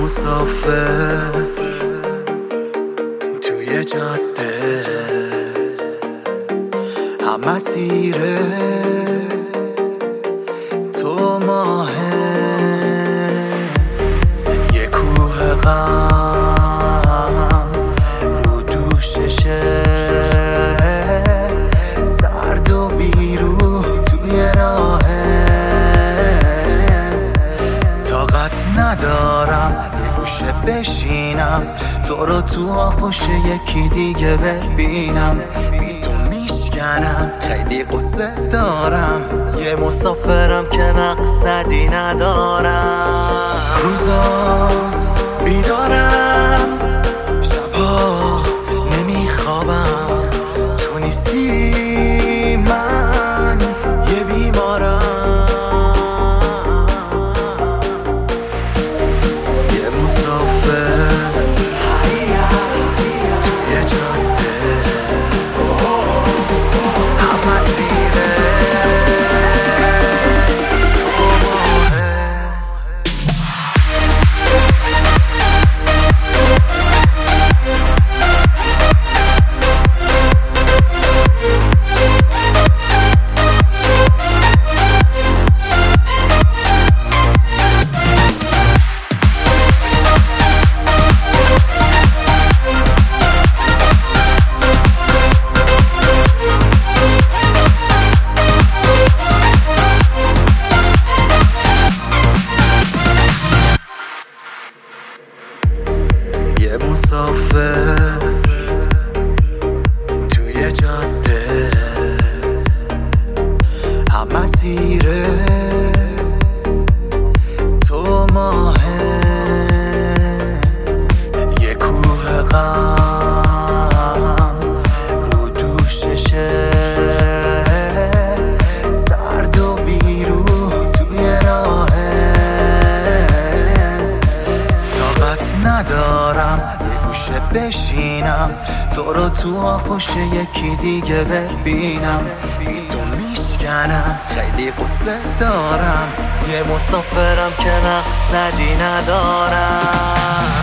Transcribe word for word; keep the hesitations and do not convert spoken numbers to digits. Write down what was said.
مسافر توی جاده، هم مسیره تو ماهه، یه کوه غم رو دوششه، سرد و بیروح توی راهه. طاقت ندارم یه گوشه بشینم، تو رو تو آغوش یکی دیگه ببینم. بی تو میشکنم، خیلی قصه دارم، یه مسافرم که مقصدی ندارم. روزا بیدارم، شبها نمیخوابم، تو نیستی من یه بیمارم. یه مسافر توی جاده، هم مسیره تو ماهه. یه مسافر توی جاده، هم مسیره تو ماهه، یه کوه غم رو دوششه، سرد و بیروح توی راهه. طاقت ندارم یه گوشه بشینم، تو رو تو آغوش یکی دیگه ببینم. بی تو میشکنم، خیلی قصه دارم، یه مسافرم که مقصدی ندارم.